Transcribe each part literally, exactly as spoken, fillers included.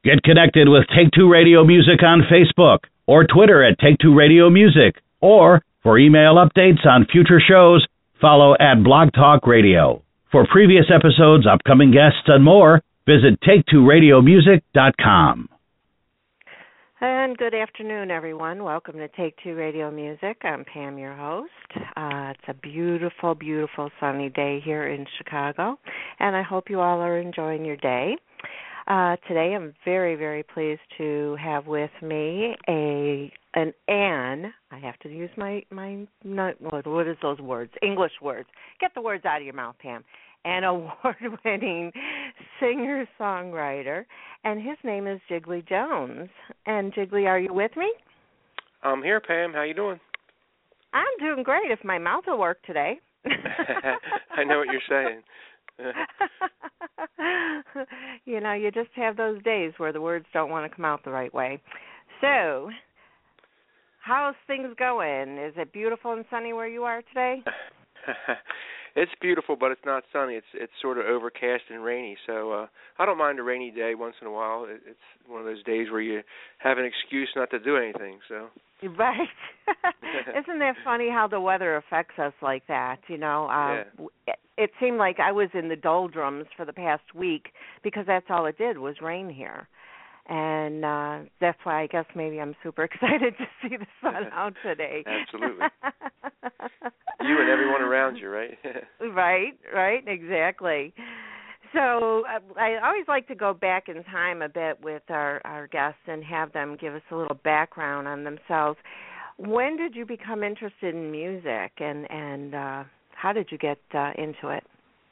Get connected with Take Two Radio Music on Facebook or Twitter at Take Two Radio Music. Or for email updates on future shows, follow at Blog Talk Radio. For previous episodes, upcoming guests, and more, visit take two radio music dot com. And good afternoon, everyone. Welcome to Take Two Radio Music. I'm Pam, your host. Uh, it's a beautiful, beautiful sunny day here in Chicago, and I hope you all are enjoying your day. Uh, today, I'm very, very pleased to have with me a an Anne. I have to use my my not, what is those words? English words. Get the words out of your mouth, Pam. An award-winning singer-songwriter, and his name is Jiggly Jones. And Jiggly, are you with me? I'm here, Pam. How you doing? I'm doing great. If my mouth will work today. I know what you're saying. You know, you just have those days where the words don't want to come out the right way. So, how's things going? Is it beautiful and sunny where you are today? It's beautiful, but it's not sunny. It's it's sort of overcast and rainy. So uh, I don't mind a rainy day once in a while. It, it's one of those days where you have an excuse not to do anything. So. Right. Isn't that funny how the weather affects us like that? You know, uh, yeah. it, it seemed like I was in the doldrums for the past week because that's all it did was rain here. And uh, that's why I guess maybe I'm super excited to see the sun out today. Absolutely. You and everyone around you, right? Right, right, exactly. So uh, I always like to go back in time a bit with our, our guests and have them give us a little background on themselves. When did you become interested in music, and, and uh, how did you get uh, into it?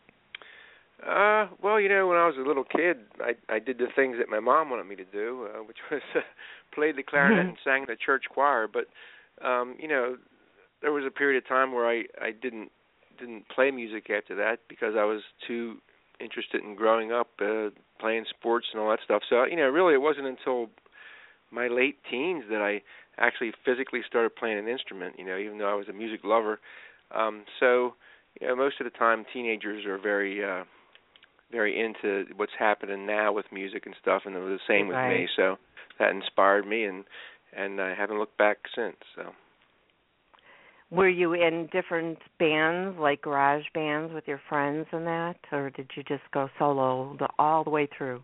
Uh, well, you know, when I was a little kid, I I did the things that my mom wanted me to do, uh, which was uh, played the clarinet and sang in the church choir. But um, you know, there was a period of time where I, I didn't didn't play music after that because I was too interested in growing up, uh, playing sports and all that stuff. So you know, really, it wasn't until my late teens that I actually physically started playing an instrument. You know, even though I was a music lover. Um, so you know, most of the time, teenagers are very uh, very into what's happening now with music and stuff, and it was the same with right. me. So that inspired me, and and I haven't looked back since. So, were you in different bands, like garage bands, with your friends and that, or did you just go solo the, all the way through?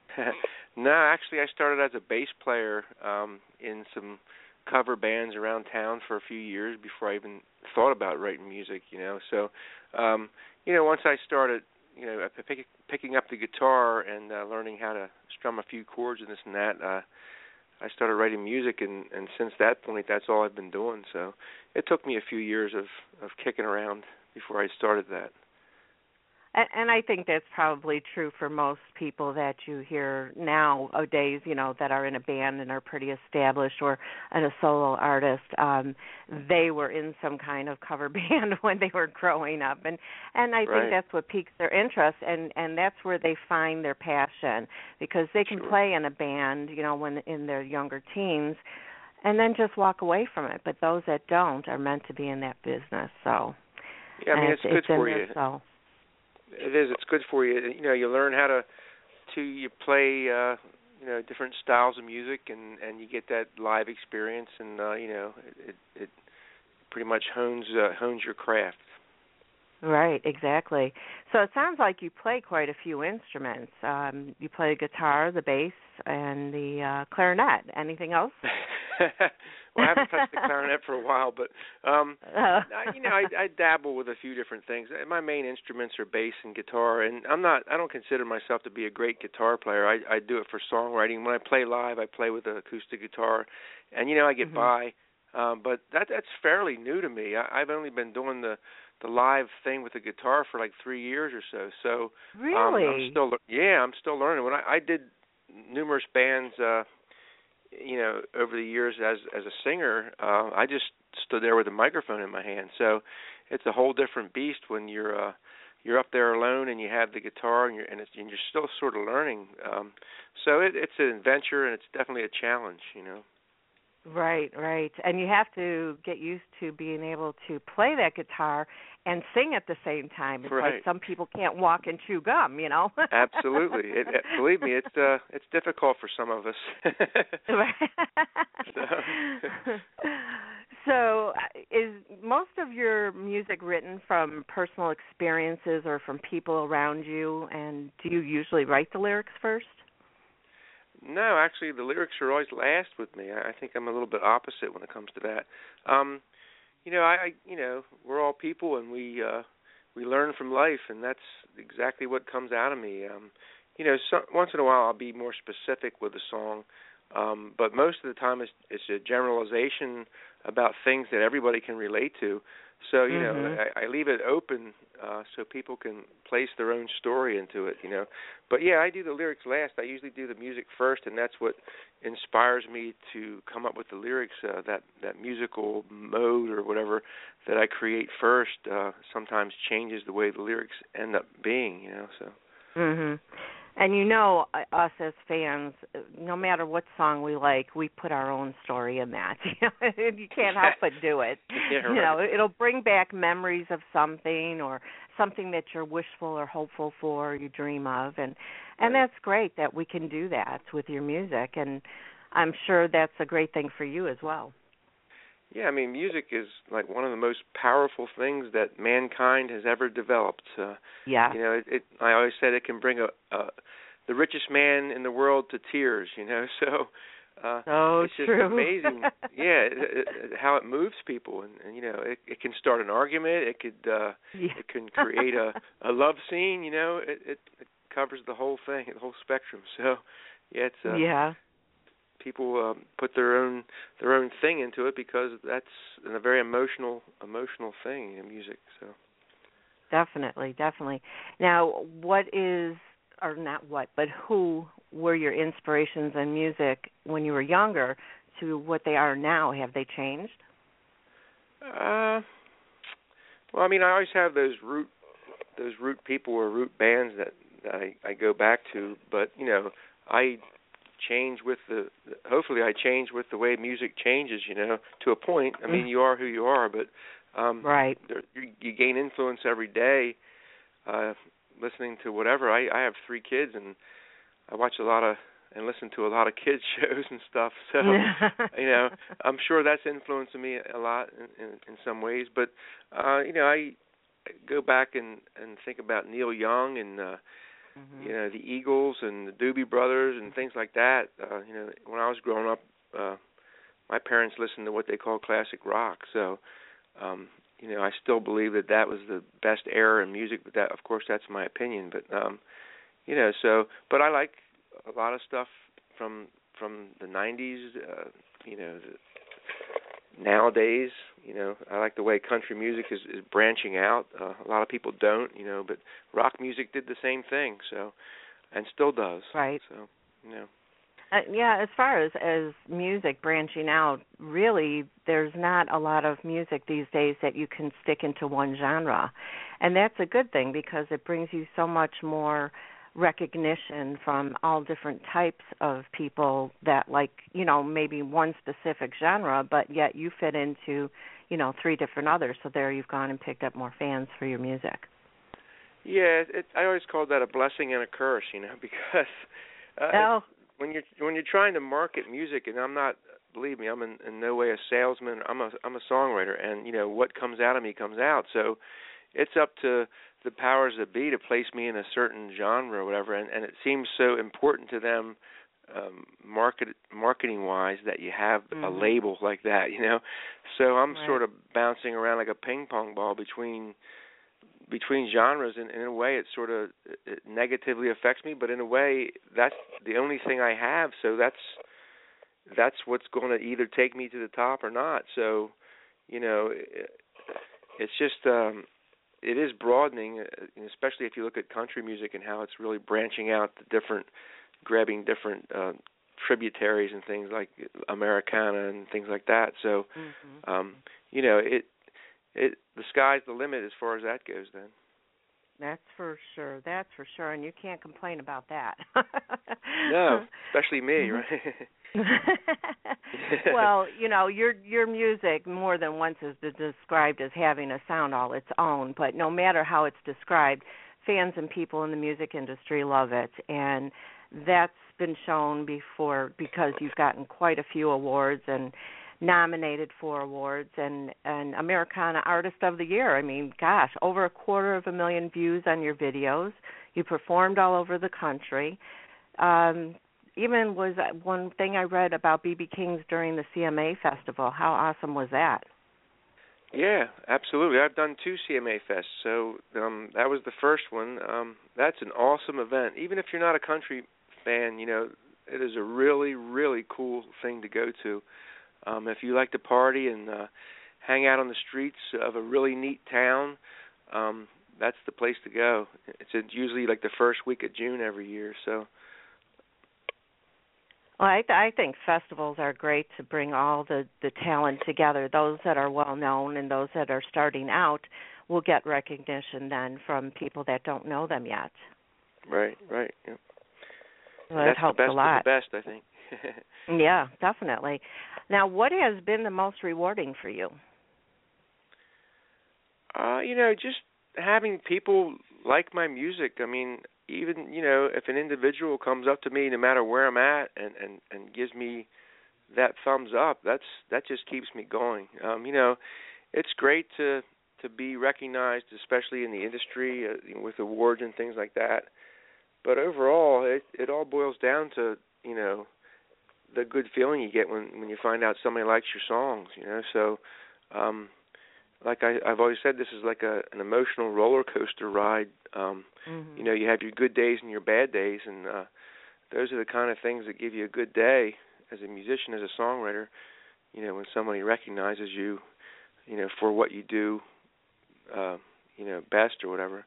No, actually, I started as a bass player um, in some cover bands around town for a few years before I even thought about writing music. You know, so um, you know, once I started. You know, pick, picking up the guitar and uh, learning how to strum a few chords and this and that, uh, I started writing music, and, and since that point, that's all I've been doing. So it took me a few years of, of kicking around before I started that. And, and I think that's probably true for most people that you hear nowadays, you know, that are in a band and are pretty established or and a solo artist. Um, they were in some kind of cover band when they were growing up. And, and I right. think that's what piques their interest, and, and that's where they find their passion, because they can sure. play in a band, you know, when in their younger teens, and then just walk away from it. But those that don't are meant to be in that business. So yeah, I mean, it's, it's good it's for in you. Their soul. It is. It's good for you. You know, you learn how to to you play uh, you know different styles of music, and, and you get that live experience, and uh, you know it, it, it pretty much hones uh, hones your craft. Right, exactly. So it sounds like you play quite a few instruments. Um, you play the guitar, the bass, and the uh, clarinet. Anything else? Well, I haven't touched the clarinet for a while, but um, uh. I, you know, I, I dabble with a few different things. My main instruments are bass and guitar, and I'm not. I don't consider myself to be a great guitar player. I, I do it for songwriting. When I play live, I play with an acoustic guitar, and you know, I get mm-hmm. by. Um, but that that's fairly new to me. I, I've only been doing the the live thing with the guitar for like three years or so. So really, um, I'm still yeah, I'm still learning. When I, I did numerous bands. Uh, You know, over the years as as a singer, uh, I just stood there with a microphone in my hand. So it's a whole different beast when you're uh, you're up there alone and you have the guitar and you're and, it's, and you're still sort of learning. Um, so it, it's an adventure and it's definitely a challenge. You know. Right, right. And you have to get used to being able to play that guitar and sing at the same time. It's Right. like some people can't walk and chew gum, you know. Absolutely. It, it, believe me, it's uh, it's difficult for some of us. so. so, is most of your music written from personal experiences or from people around you? And do you usually write the lyrics first? No, actually, the lyrics are always last with me. I think I'm a little bit opposite when it comes to that. Um, you know, I, I, you know, we're all people, and we uh, we learn from life, and that's exactly what comes out of me. Um, you know, so, once in a while I'll be more specific with a song, um, but most of the time it's, it's a generalization about things that everybody can relate to. So, you mm-hmm. know, I, I leave it open uh, so people can place their own story into it, you know. But, yeah, I do the lyrics last. I usually do the music first, and that's what inspires me to come up with the lyrics, uh, that, that musical mode or whatever that I create first uh, sometimes changes the way the lyrics end up being, you know, so. Mm-hmm. And you know, us as fans, no matter what song we like, we put our own story in that. You can't help but do it. Yeah, right. You know, it'll bring back memories of something or something that you're wishful or hopeful for, or you dream of, and and Right. that's great that we can do that with your music. And I'm sure that's a great thing for you as well. Yeah, I mean, music is like one of the most powerful things that mankind has ever developed. Uh, yeah. You know, it, it. I always said it can bring a, a the richest man in the world to tears. You know, so uh, so it's just true. amazing. Yeah, it, it, how it moves people, and, and you know, it, it can start an argument. It could, uh, yeah. it can create a, a love scene. You know, it, it, it covers the whole thing, the whole spectrum. So, yeah, it's uh, yeah. people um, put their own their own thing into it because that's a very emotional emotional thing in music. So definitely, definitely. Now, what is, or not what, but who were your inspirations in music when you were younger to what they are now? Have they changed? Uh, well, I mean, I always have those root those root people or root bands that, that I, I go back to, but you know, I change with the hopefully I change with the way music changes, you know, to a point. I mean, you are who you are, but um right. there, you, you gain influence every day uh listening to whatever. I I have three kids, and I watch a lot of and listen to a lot of kids shows and stuff, so you know, I'm sure that's influencing me a lot in, in, in some ways, but uh you know, I go back and and think about Neil Young and uh Mm-hmm. you know, the Eagles and the Doobie Brothers and things like that. Uh, you know, when I was growing up, uh, my parents listened to what they call classic rock. So, um, you know, I still believe that that was the best era in music. But that, of course, that's my opinion. But um, you know, so, but I like a lot of stuff from from the nineties. Uh, you know, the, nowadays, you know, I like the way country music is, is branching out. Uh, a lot of people don't, you know, but rock music did the same thing, so, and still does. Right. So, you know. Uh, yeah, as far as, as music branching out, really, there's not a lot of music these days that you can stick into one genre. And that's a good thing because it brings you so much more recognition from all different types of people that like, you know, maybe one specific genre, but yet you fit into, you know, three different others. So there you've gone and picked up more fans for your music. Yeah, it, I always call that a blessing and a curse, you know, because uh, oh. when you're when you're trying to market music, and I'm not, believe me, I'm in, in no way a salesman. I'm a I'm a songwriter, and you know what comes out of me comes out. So it's up to the powers that be to place me in a certain genre or whatever, and, and it seems so important to them, um, market marketing wise, that you have mm-hmm. a label like that, you know. So I'm right. sort of bouncing around like a ping pong ball between. between genres, and in a way it sort of it negatively affects me, but in a way that's the only thing I have, so that's that's what's going to either take me to the top or not. So, you know, it, it's just um, it is broadening, especially if you look at country music and how it's really branching out to different, grabbing different uh, tributaries and things like Americana and things like that. So, mm-hmm. um, you know, it. It, the sky's the limit as far as that goes then. That's for sure. That's for sure, and you can't complain about that. No, especially me, right? Well, you know, your your music more than once has been described as having a sound all its own, but no matter how it's described, fans and people in the music industry love it, and that's been shown before because you've gotten quite a few awards and nominated for awards and, and Americana Artist of the Year. I mean, gosh, over a quarter of a million views on your videos. You performed all over the country. Um, even was one thing I read about B B King's during the C M A Festival. How awesome was that? Yeah, absolutely. I've done two C M A Fests, so um, that was the first one. Um, that's an awesome event. Even if you're not a country fan, you know, it is a really, really cool thing to go to. Um, if you like to party and uh, hang out on the streets of a really neat town, um, that's the place to go. It's usually like the first week of June every year. So, well, I, th- I think festivals are great to bring all the, the talent together. Those that are well known and those that are starting out will get recognition then from people that don't know them yet. Right, right. Yeah. Well, that's it helps the best a lot. of the best, I think. Yeah, definitely. Now, what has been the most rewarding for you? Uh, you know, just having people like my music. I mean, even, you know, if an individual comes up to me no matter where I'm at and, and, and gives me that thumbs up, that's that just keeps me going. Um, you know, it's great to to be recognized, especially in the industry uh, with awards and things like that. But overall, it it all boils down to, you know, the good feeling you get when, when you find out somebody likes your songs, you know. So, um, like I, I've always said, this is like a, an emotional roller coaster ride. Um, mm-hmm. You know, you have your good days and your bad days, and uh, those are the kind of things that give you a good day as a musician, as a songwriter. You know, when somebody recognizes you, you know, for what you do, uh, you know, best or whatever.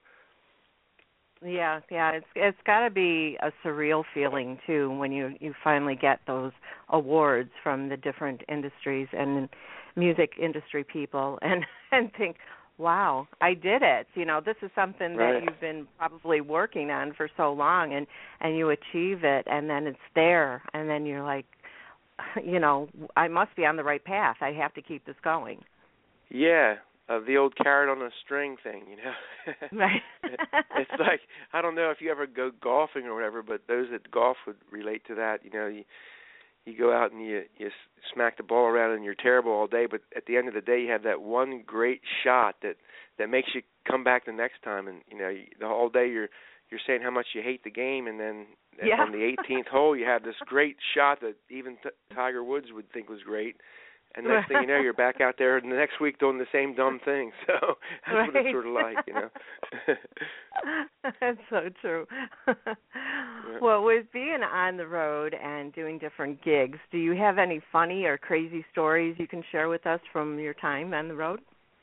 Yeah, yeah, it's it's got to be a surreal feeling too when you, you finally get those awards from the different industries and music industry people, and and think, wow, I did it. You know, this is something right. that you've been probably working on for so long, and and you achieve it, and then it's there, and then you're like, you know, I must be on the right path. I have to keep this going. Yeah. Uh, the old carrot on a string thing, you know. Right. It's like, I don't know if you ever go golfing or whatever, but those that golf would relate to that. You know, you you go out and you you smack the ball around and you're terrible all day, but at the end of the day, you have that one great shot that that makes you come back the next time. And you know, you, the whole day you're you're saying how much you hate the game, and then yeah. on the eighteenth hole, you have this great shot that even t- Tiger Woods would think was great. And next thing you know, you're back out there the next week doing the same dumb thing. So that's right. what it's sort of like, you know. That's so true. Yeah. Well, with being on the road and doing different gigs, do you have any funny or crazy stories you can share with us from your time on the road?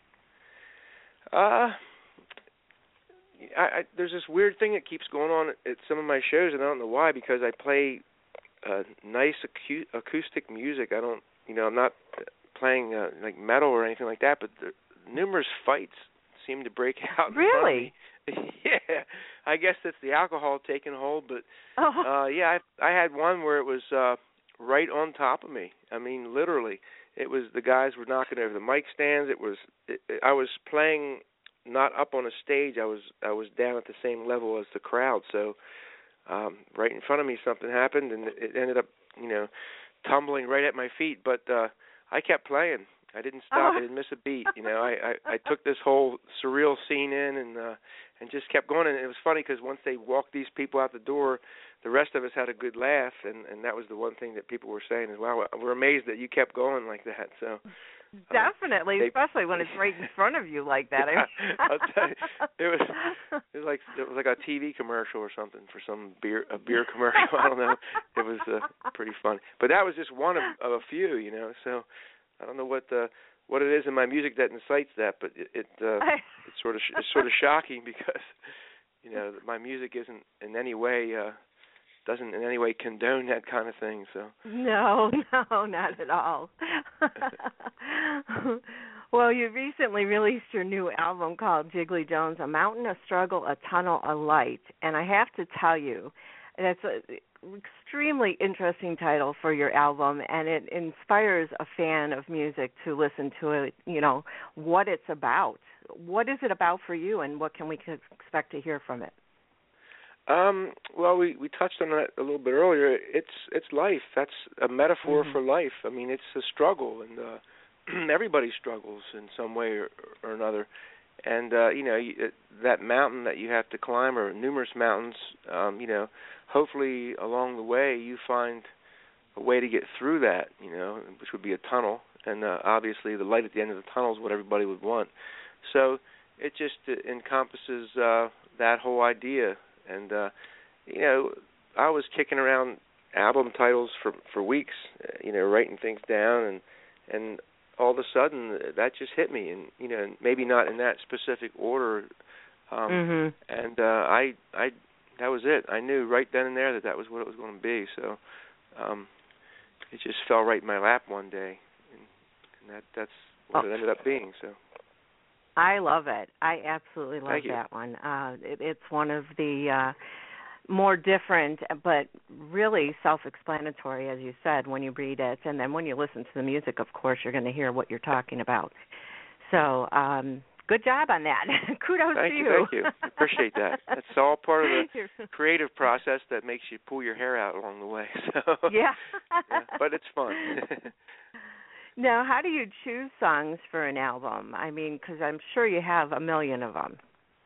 Uh, I, I, there's this weird thing that keeps going on at some of my shows, and I don't know why, because I play uh, nice acu- acoustic music. I don't. You know, I'm not playing uh, like metal or anything like that, but the numerous fights seem to break out. Really? Yeah. I guess that's the alcohol taking hold, but oh. uh, yeah, I, I had one where it was uh, right on top of me. I mean, literally, it was the guys were knocking over the mic stands. It was it, it, I was playing not up on a stage. I was I was down at the same level as the crowd. So um, right in front of me, something happened, and it ended up, you know, tumbling right at my feet, but uh, I kept playing. I didn't stop. Oh. I didn't miss a beat. You know, I, I, I took this whole surreal scene in and uh, and just kept going. And it was funny because once they walked these people out the door, the rest of us had a good laugh, and, and that was the one thing that people were saying is, "Wow, we're amazed that you kept going like that." So definitely, uh, they, especially when it's right in front of you like that. Yeah, I'll tell you, it was it was like it was like a T V commercial or something for some beer a beer commercial. I don't know. It was uh, pretty funny, but that was just one of, of a few, you know. So I don't know what the what it is in my music that incites that, but it, it uh, it's sort of it's sort of shocking because you know my music isn't in any way. Uh, doesn't in any way condone that kind of thing. So no, no, not at all. Well, you recently released your new album called Jiggly Jones, A Mountain, a Struggle, a Tunnel, a Light. And I have to tell you, that's an extremely interesting title for your album, and it inspires a fan of music to listen to it, you know, what it's about. What is it about for you, and what can we expect to hear from it? Um, well, we, we touched on that a little bit earlier. It's it's life. That's a metaphor mm-hmm. for life. I mean, it's a struggle, and uh, everybody struggles in some way or, or another. And, uh, you know, you, it, that mountain that you have to climb, or numerous mountains, um, you know, hopefully along the way you find a way to get through that, you know, which would be a tunnel. And uh, obviously the light at the end of the tunnel is what everybody would want. So it just uh, encompasses uh, that whole idea. And, uh, you know, I was kicking around album titles for for weeks, uh, you know, writing things down, and and all of a sudden that just hit me, and, you know, maybe not in that specific order. Um, mm-hmm. And uh, I, I, that was it. I knew right then and there that that was what it was going to be. So um, it just fell right in my lap one day, and, and that that's what oh. it ended up being. So. I love it. I absolutely love Thank you. that one. Uh, it, it's one of the uh, more different, but really self-explanatory, as you said, when you read it. And then when you listen to the music, of course, you're going to hear what you're talking about. So um, good job on that. Kudos thank to you. you. Thank you. I appreciate that. That's all part of the creative process that makes you pull your hair out along the way. So yeah. yeah. But it's fun. Now, how do you choose songs for an album? I mean, because I'm sure you have a million of them.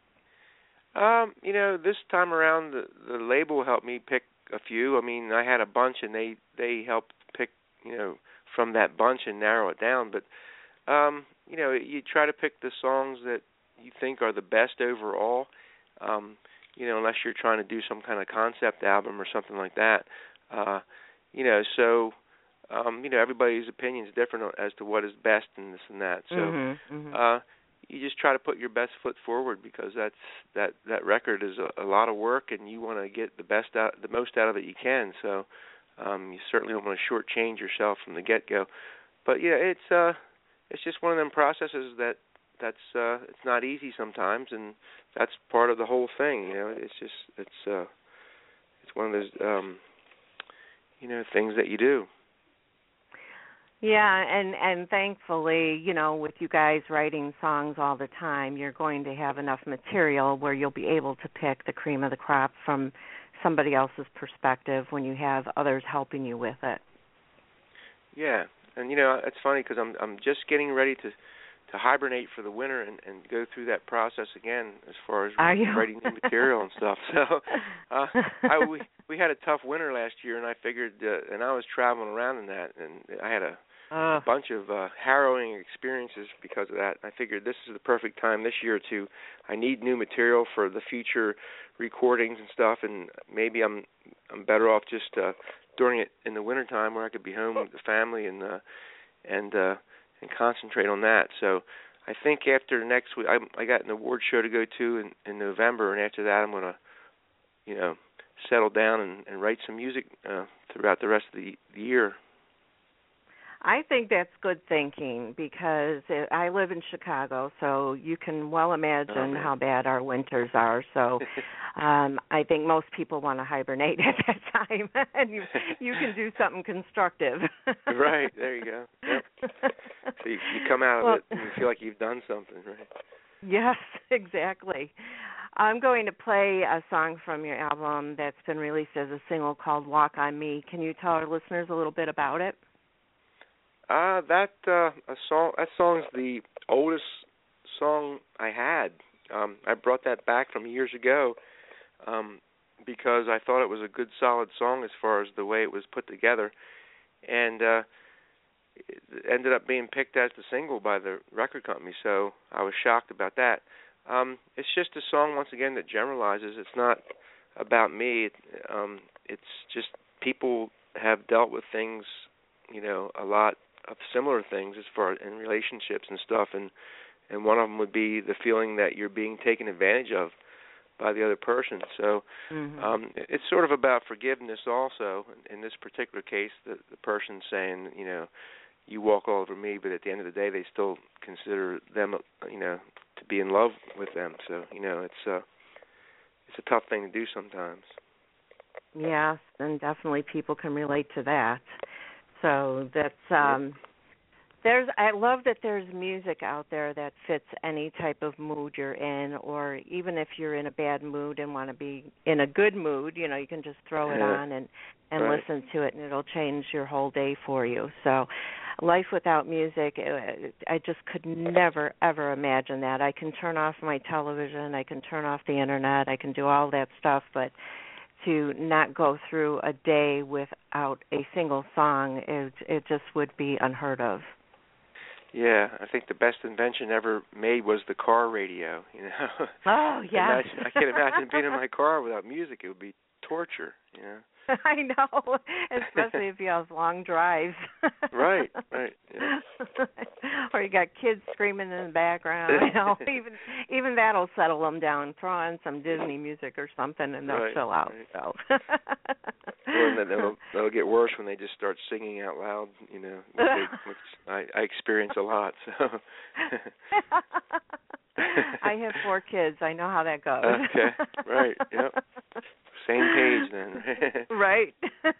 Um, you know, this time around, the, the label helped me pick a few. I mean, I had a bunch, and they, they helped pick, you know, from that bunch and narrow it down. But, um, you know, you try to pick the songs that you think are the best overall, um, you know, unless you're trying to do some kind of concept album or something like that. Uh, you know, so... Um, you know, everybody's opinion is different as to what is best and this and that. So mm-hmm, mm-hmm. Uh, you just try to put your best foot forward, because that's that, that record is a, a lot of work, and you want to get the best out, the most out of it you can. So um, you certainly don't want to shortchange yourself from the get-go. But yeah, it's uh, it's just one of them processes that that's uh, it's not easy sometimes, and that's part of the whole thing. You know, it's just it's uh, it's one of those um, you know things that you do. Yeah, and, and thankfully, you know, with you guys writing songs all the time, you're going to have enough material where you'll be able to pick the cream of the crop from somebody else's perspective when you have others helping you with it. Yeah, and, you know, it's funny because I'm I'm just getting ready to, to hibernate for the winter and, and go through that process again as far as writing new material and stuff. So uh, I, we, we had a tough winter last year, and I figured, uh, and I was traveling around in that, and I had a Uh, a bunch of uh, harrowing experiences because of that. I figured this is the perfect time this year to, I need new material for the future recordings and stuff, and maybe I'm I'm better off just uh, doing it in the wintertime where I could be home with the family and uh, and uh, and concentrate on that. So I think after next week, I, I got an award show to go to in, in November, and after that I'm going to, you know, settle down and, and write some music uh, throughout the rest of the, the year. I think that's good thinking, because it, I live in Chicago, so you can well imagine oh, how bad our winters are. So um, I think most people want to hibernate at that time, and you you can do something constructive. Right, there you go. Yep. So you, you come out of well, it and you feel like you've done something, right? Yes, exactly. I'm going to play a song from your album that's been released as a single called Walk on Me. Can you tell our listeners a little bit about it? Uh, that uh, a song. That song's the oldest song I had. Um, I brought that back from years ago um, because I thought it was a good, solid song as far as the way it was put together, and uh, it ended up being picked as the single by the record company. So I was shocked about that. Um, it's just a song, once again, that generalizes. It's not about me. It, um, it's just people have dealt with things, you know, a lot of similar things as far in relationships and stuff, and and one of them would be the feeling that you're being taken advantage of by the other person. So mm-hmm. um, it's sort of about forgiveness also. In this particular case, the, the person saying, you know, you walk all over me, but at the end of the day, they still consider them, you know, to be in love with them. So, you know, it's uh, it's a tough thing to do sometimes. Yes, and definitely people can relate to that. So that's um, there's. I love that there's music out there that fits any type of mood you're in, or even if you're in a bad mood and want to be in a good mood, you know, you can just throw it Yeah. on and and Right. listen to it, and it'll change your whole day for you. So, life without music, I just could never ever imagine that. I can turn off my television, I can turn off the internet, I can do all that stuff, but to not go through a day without a single song, it, it just would be unheard of. Yeah, I think the best invention ever made was the car radio. You know. Oh yeah. Imagine, I can't imagine being in my car without music. It would be torture. You know. I know, especially if you have long drives. Right, right. Yeah. Or you got kids screaming in the background. You know, even even that'll settle them down. Throw on some Disney music or something, and they'll right, chill out. Right. So. Well, then they'll, they'll get worse when they just start singing out loud. You know, which, they, which I, I experience a lot. So. I have four kids. I know how that goes. Okay. Right. Yep. Same page then. Right.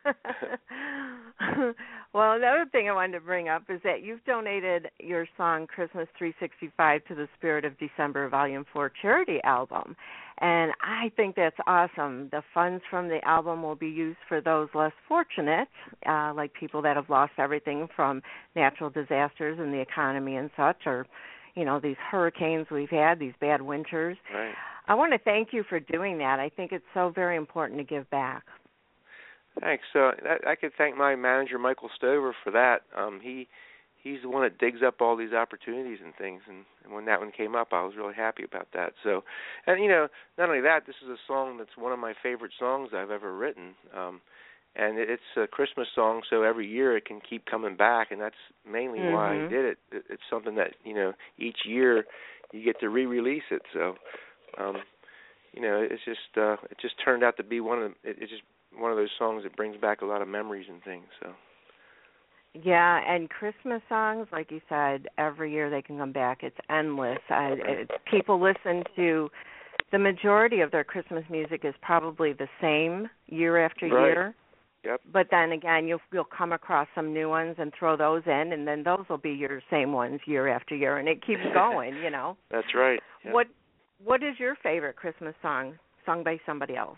Well, another thing I wanted to bring up is that you've donated your song Christmas three sixty-five to the Spirit of December Volume four charity album. And I think that's awesome. The funds from the album will be used for those less fortunate, uh, like people that have lost everything from natural disasters and the economy and such, or, you know, these hurricanes we've had, these bad winters. Right. I want to thank you for doing that. I think it's so very important to give back. Thanks. So I, I could thank my manager, Michael Stover, for that. Um, he he's the one that digs up all these opportunities and things. And, and when that one came up, I was really happy about that. So, and you know, not only that, this is a song that's one of my favorite songs I've ever written. Um, and it, it's a Christmas song, so every year it can keep coming back, and that's mainly mm-hmm. why I did it. it. It's something that, you know, each year you get to re-release it. So. Um, you know, it's just uh, it just turned out to be one of the, it, it's just one of those songs that brings back a lot of memories and things. So. Yeah, and Christmas songs, like you said, every year they can come back. It's endless. I, it, people listen to the majority of their Christmas music is probably the same year after right. year. Yep. But then again, you'll you'll come across some new ones and throw those in, and then those will be your same ones year after year, and it keeps going. You know. That's right. Yep. What What is your favorite Christmas song sung by somebody else?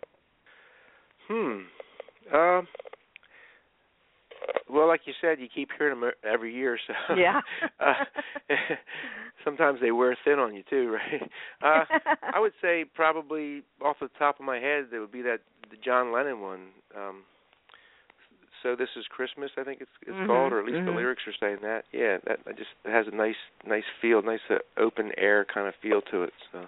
Hmm. Uh, well, like you said, you keep hearing them every year, so yeah. uh, sometimes they wear thin on you too, right? Uh, I would say probably off the top of my head, there would be that the John Lennon one. Um, So This Is Christmas, I think it's it's mm-hmm, called, or at least mm-hmm. the lyrics are saying that. Yeah, that I just it has a nice nice feel, nice uh, open air kind of feel to it. So.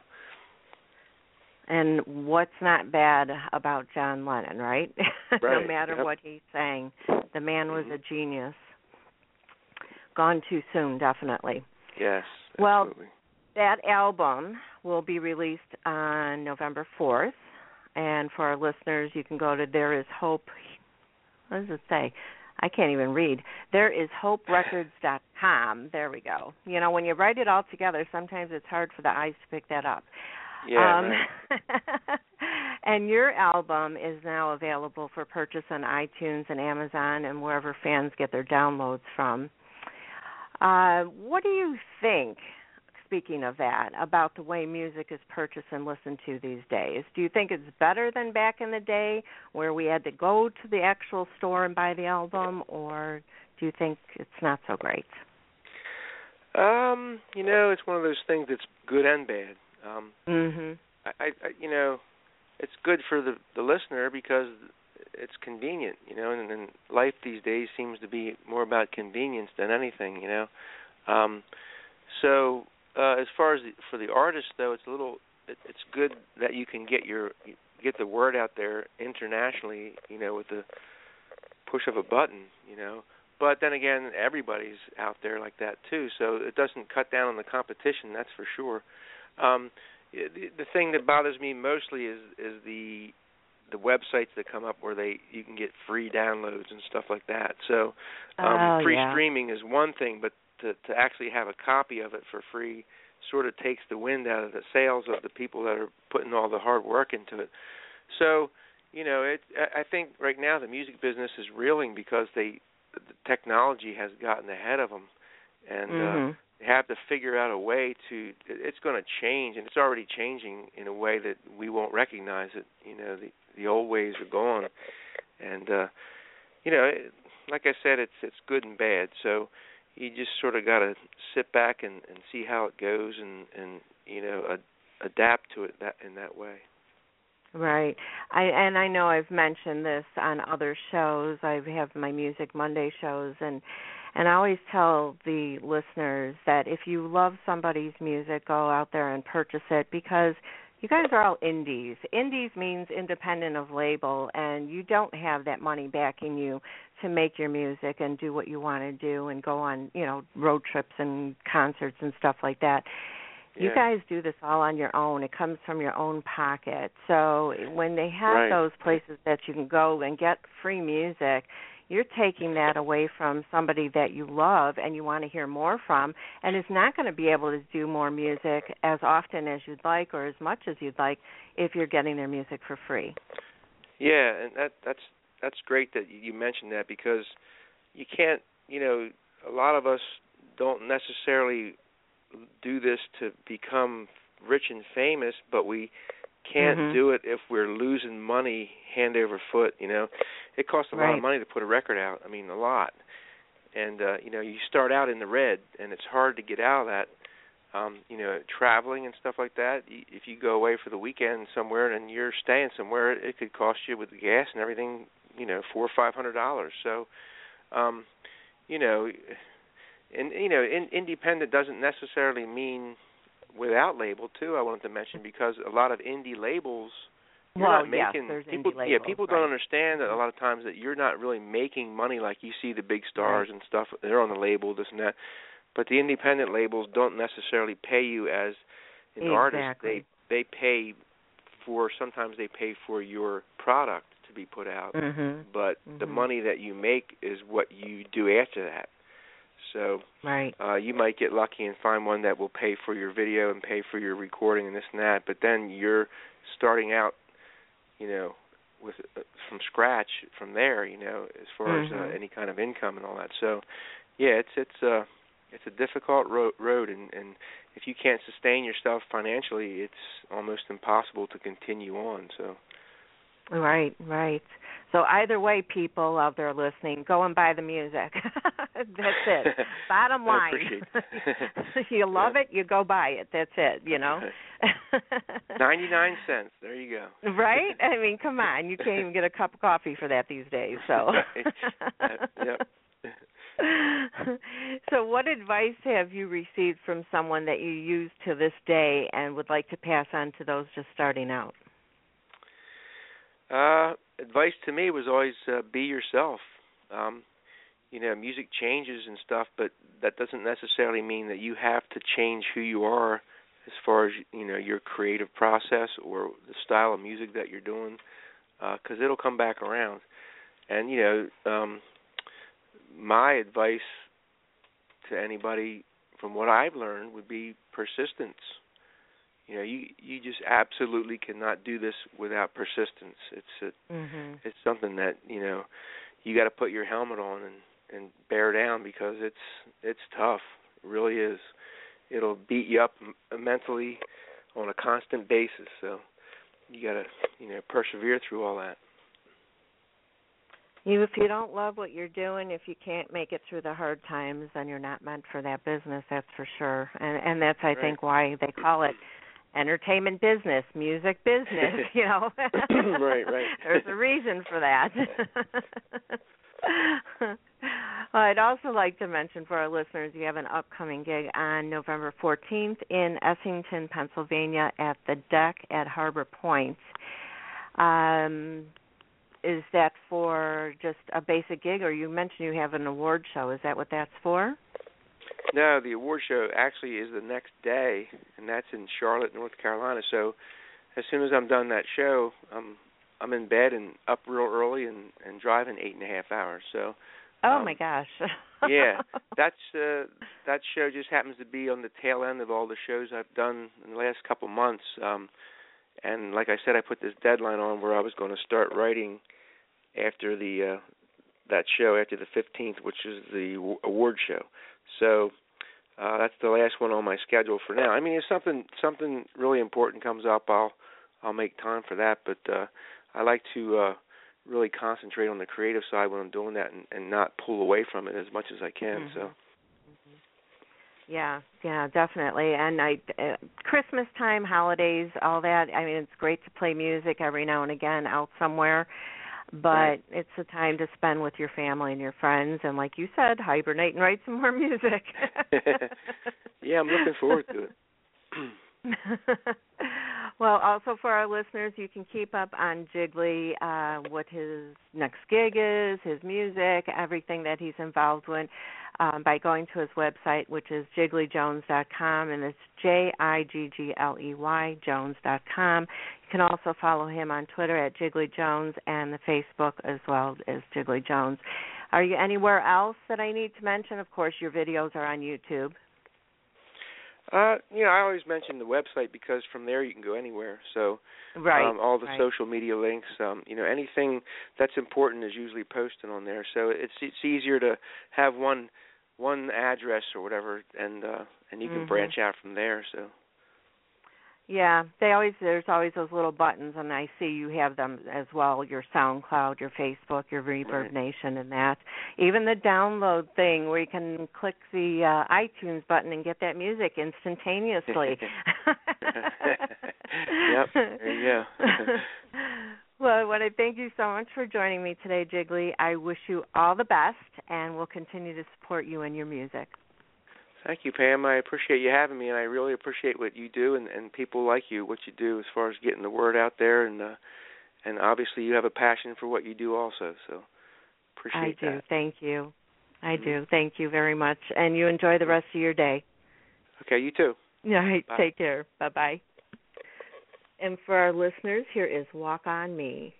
And what's not bad about John Lennon, right? Right. No matter yep. what he's saying, the man was mm-hmm. a genius. Gone too soon, definitely. Yes. Well, absolutely. That album will be released on November fourth, and for our listeners, you can go to There Is Hope. What does it say? I can't even read. There is hope records dot com. There we go. You know, when you write it all together, sometimes it's hard for the eyes to pick that up. Yeah. Um, right. And your album is now available for purchase on iTunes and Amazon and wherever fans get their downloads from. Uh, what do you think, speaking of that, about the way music is purchased and listened to these days? Do you think it's better than back in the day where we had to go to the actual store and buy the album, or do you think it's not so great? Um, you know, it's one of those things that's good and bad. Um, mm-hmm. I, I, you know, it's good for the the listener because it's convenient, you know, and, and life these days seems to be more about convenience than anything, you know. Um, so uh, as far as the, for the artist, though, it's a little, it, it's good that you can get your get the word out there internationally, you know, with the push of a button, you know. But then again, everybody's out there like that too, so it doesn't cut down on the competition, that's for sure. Um, the, the thing that bothers me mostly is is the the websites that come up where they you can get free downloads and stuff like that. So um, oh, free yeah. streaming is one thing, but to, to actually have a copy of it for free sort of takes the wind out of the sails of the people that are putting all the hard work into it. So, you know, it, I think right now the music business is reeling because they the technology has gotten ahead of them, and mm-hmm. uh, they have to figure out a way to. It's going to change, and it's already changing in a way that we won't recognize it. You know, the the old ways are gone, and uh, you know, it, like I said, it's it's good and bad. So you just sort of got to sit back and, and see how it goes, and and you know, ad, adapt to it that in that way. Right. I and I know I've mentioned this on other shows. I have my Music Monday shows, and and I always tell the listeners that if you love somebody's music, go out there and purchase it, because you guys are all indies. Indies means independent of label, and you don't have that money backing you to make your music and do what you want to do and go on, you know, road trips and concerts and stuff like that. Yeah. You guys do this all on your own. It comes from your own pocket. So when they have right. those places that you can go and get free music, you're taking that away from somebody that you love and you want to hear more from, and is not going to be able to do more music as often as you'd like or as much as you'd like if you're getting their music for free. Yeah, and that that's that's great that you mentioned that, because you can't, you know, a lot of us don't necessarily do this to become rich and famous, but we can't mm-hmm. do it if we're losing money hand over foot. You know, it costs a right. lot of money to put a record out. I mean, a lot. And uh, you know, you start out in the red, and it's hard to get out of that. Um, you know, traveling and stuff like that. If you go away for the weekend somewhere and you're staying somewhere, it could cost you, with the gas and everything, you know, four or five hundred dollars. So, um, you know. And, you know, in, independent doesn't necessarily mean without label, too, I wanted to mention, because a lot of indie labels, you're well, not making, yes, there's people, indie labels, yeah, people right. don't understand that a lot of times that you're not really making money like you see the big stars right. and stuff. They're on the label, this and that. But the independent labels don't necessarily pay you as an exactly. artist. They they pay for, sometimes they pay for your product to be put out. Mm-hmm. But mm-hmm. the money that you make is what you do after that. So right. uh, you might get lucky and find one that will pay for your video and pay for your recording and this and that, but then you're starting out, you know, with uh, from scratch from there, you know, as far mm-hmm. as uh, any kind of income and all that. So, yeah, it's it's uh, it's a difficult ro- road, and, and if you can't sustain yourself financially, it's almost impossible to continue on. So. Right, right. So either way, people out there listening, go and buy the music. That's it. Bottom line. I appreciate you love yeah. it, you go buy it. That's it, you know. ninety-nine cents. There you go. Right? I mean, come on. You can't even get a cup of coffee for that these days. So. Right. Yep. So what advice have you received from someone that you use to this day and would like to pass on to those just starting out? Uh, advice to me was always uh, be yourself. Um, you know, music changes and stuff, but that doesn't necessarily mean that you have to change who you are as far as, you know, your creative process or the style of music that you're doing, because uh, it'll come back around. And, you know, um, my advice to anybody from what I've learned would be persistence. You know, you you just absolutely cannot do this without persistence. It's a, mm-hmm. it's something that, you know, you got to put your helmet on and, and bear down, because it's it's tough. It really is. It'll beat you up mentally on a constant basis. So you got to, you know, persevere through all that. You, if you don't love what you're doing, if you can't make it through the hard times, then you're not meant for that business. That's for sure. And and that's, I right. think, why they call it entertainment business, music business, you know. Right, right. There's a reason for that. Well, I'd also like to mention for our listeners, you have an upcoming gig on November fourteenth in Essington, Pennsylvania at the Deck at Harbor Point. Um, is that for just a basic gig, or you mentioned you have an award show? Is that what that's for? No, the award show actually is the next day, and that's in Charlotte, North Carolina. So as soon as I'm done that show, I'm I'm in bed and up real early and, and driving eight and a half hours. So. Oh um, my gosh. yeah, that's uh, that show just happens to be on the tail end of all the shows I've done in the last couple months. Um, and like I said, I put this deadline on where I was going to start writing after the uh, that show after the fifteenth, which is the w- award show. So uh, that's the last one on my schedule for now. I mean, if something something really important comes up, I'll I'll make time for that. But uh, I like to uh, really concentrate on the creative side when I'm doing that, and, and not pull away from it as much as I can. Mm-hmm. So. Yeah, yeah, definitely. And I, uh, Christmas time, holidays, all that. I mean, it's great to play music every now and again out somewhere, but Right. it's a time to spend with your family and your friends. And like you said, hibernate and write some more music. Yeah, I'm looking forward to it. Well, also for our listeners, you can keep up on Jiggly, uh, what his next gig is, his music, everything that he's involved with, um, by going to his website, which is jiggly jones dot com, and it's J I G G L E Y, jones dot com. You can also follow him on Twitter at Jiggly Jones and the Facebook as well as Jiggly Jones. Are you anywhere else that I need to mention? Of course, your videos are on YouTube. Uh, you know, I always mention the website because from there you can go anywhere. So, right, um, all the right. social media links, um, you know, anything that's important is usually posted on there. So it's it's easier to have one one address or whatever, and uh, and you can mm-hmm. branch out from there. So. Yeah, they always there's always those little buttons, and I see you have them as well. Your SoundCloud, your Facebook, your Reverb Right. Nation, and that. Even the download thing where you can click the uh, iTunes button and get that music instantaneously. Yep, there you go. Well, I want to thank you so much for joining me today, Jiggly. I wish you all the best, and we'll continue to support you and your music. Thank you, Pam. I appreciate you having me, and I really appreciate what you do and, and people like you, what you do as far as getting the word out there, and uh, and obviously you have a passion for what you do also, so appreciate that. I do. That. Thank you. I Mm-hmm. do. Thank you very much, and you enjoy the rest of your day. Okay, you too. All right, Bye. Take care. Bye-bye. And for our listeners, here is Walk On Me.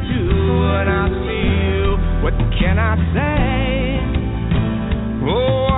What can I say? Oh,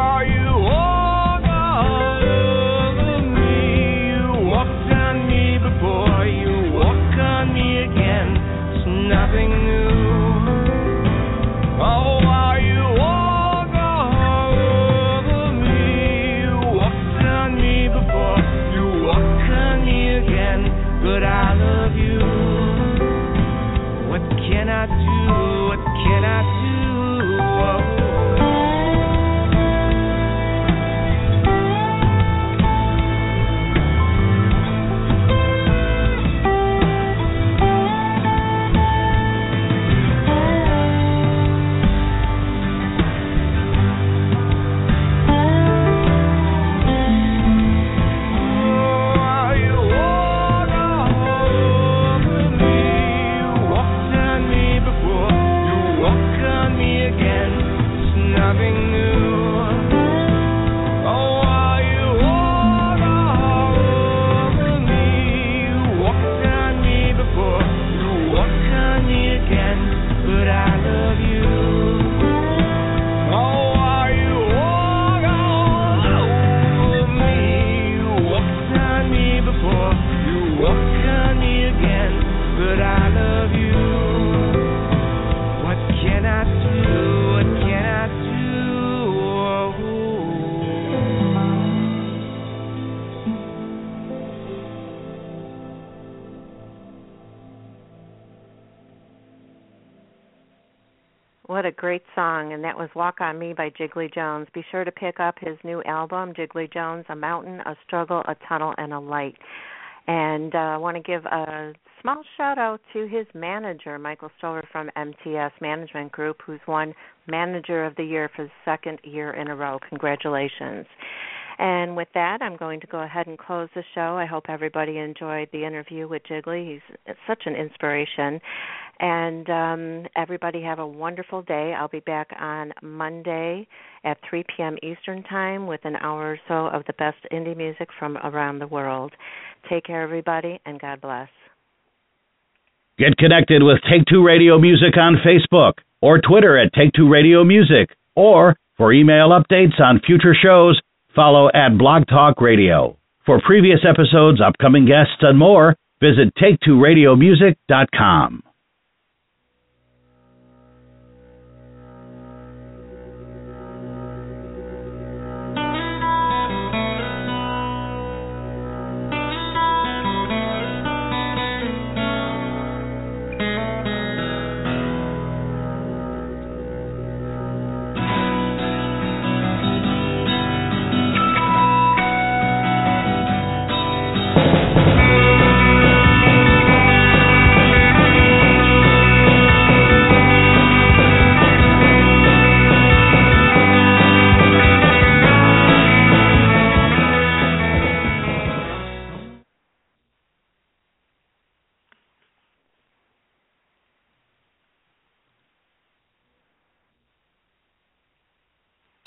great song, and that was Walk On Me by Jiggly Jones. Be sure to pick up his new album, Jiggly Jones, A Mountain, A Struggle, A Tunnel, and A Light. And uh, I want to give a small shout-out to his manager, Michael Stoller from M T S Management Group, who's won Manager of the Year for the second year in a row. Congratulations. And with that, I'm going to go ahead and close the show. I hope everybody enjoyed the interview with Jiggly. He's such an inspiration. And um, everybody have a wonderful day. I'll be back on Monday at three p.m. Eastern Time with an hour or so of the best indie music from around the world. Take care, everybody, and God bless. Get connected with Take Two Radio Music on Facebook or Twitter at Take Two Radio Music. Or for email updates on future shows, follow at Blog Talk Radio. For previous episodes, upcoming guests, and more, visit take two radio music dot com.